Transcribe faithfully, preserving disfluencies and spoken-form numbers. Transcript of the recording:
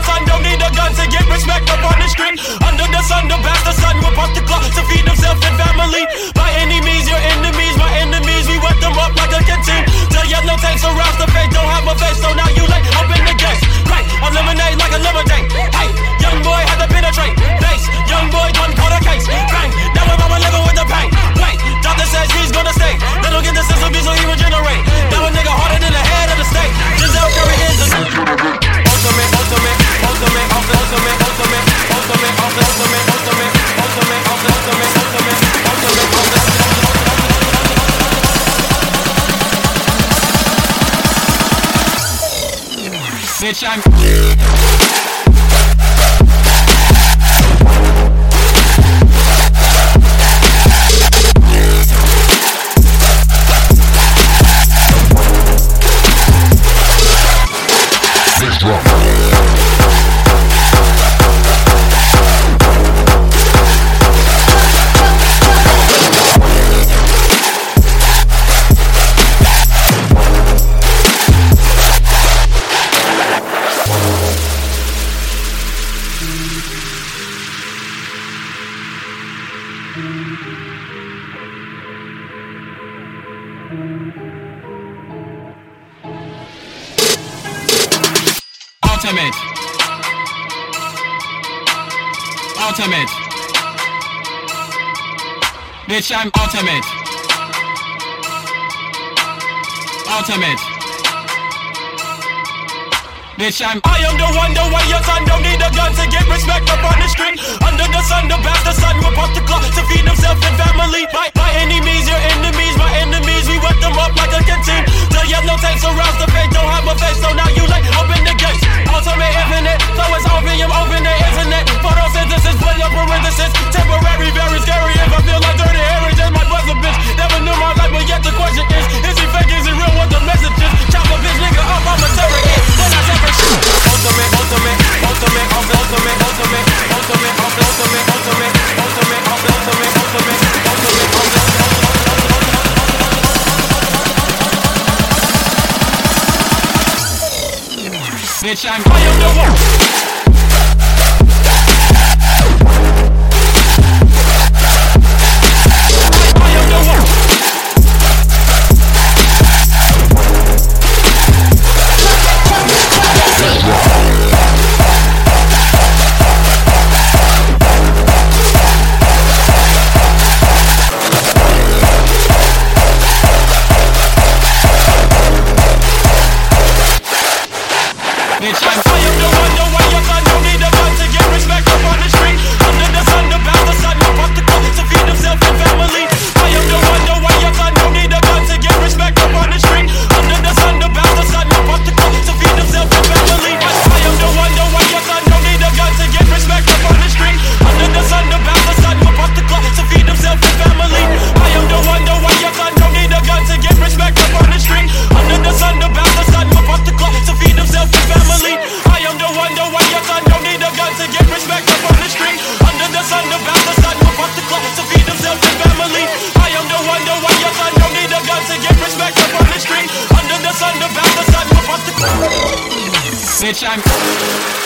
son don't need a gun to get respect up on the street. Under the sun, the bastard son will pop the clock to feed himself and family. By any means, your enemies, my enemies, we wet them up like a canteen. Till yellow tanks arouse the face, don't have a face, so now you late, open the gates. Right, eliminate like a lemonade. Hey, young boy had to penetrate. Base, young boy done caught a case. Bang, now we're mama living with the pain. Wait, doctor says he's gonna stay. They don't get the sense of me, so he regenerate. Now a nigga harder than the head of the state. Giselle Curry is the ultimate, ultimate, ultimate, ultimate, ultimate, ultimate, ultimate, ultimate, ultimate, ultimate, ultimate, ultimate, ultimate, ultimate. Bitch, I'm ultimate, ultimate, bitch, I'm ultimate, ultimate, bitch, I'm I am the one, the way your son don't need a gun to get respect up on the street. Under the sun, the bastard son will pop the clock to feed himself and family. By, by any means, your enemies, my enemies, we wet them up like a canteen. Till yellow tanks arouse the face, don't have a face, so now you late, open the gates. Ultimate infinite, so it's opium, open the internet. Photosynthesis, put your parenthesis. Temporary, very scary. If I feel like dirty hairy, just my buzzer, bitch. Never knew my life, but yet the question is: is he fake? Is he real? What the message is? Chop a bitch, nigga up, I'm a surrogate. Then I separate shit. Ultimate, ultimate, ultimate, ultimate, ultimate, ultimate, ultimate, ultimate, ultimate, ultimate, ultimate, ultimate, ultimate, ultimate. Bitch, I'm I am the one. I am the one. Bitch, I'm I am the one, the way your son don't need a gun to get respect up on the street. Under the sun, the bastard son will pop the clock to feed himself and family. I am the one, the way your son don't need a gun to get respect up on the street. Under the sun, the bastard son will pop the clock to feed himself and family. I am the one, the way your son don't need a gun to get respect up on the street. Under the sun, the bastard son will pop the clock to feed himself and family. I am the one, the way your son don't need a gun to get respect up on the street. Under the sun, the bastard son will pop the clock to feed himself and family. I am the one, the way your son don't need a gun to get respect up on the street. Under the sun, the bastard son will pop the clock to feed himself and family. I am the one, the way your son don't need a gun to get respect up on the street. Under the sun, the bastard son will pop the clock. Bitch, I'm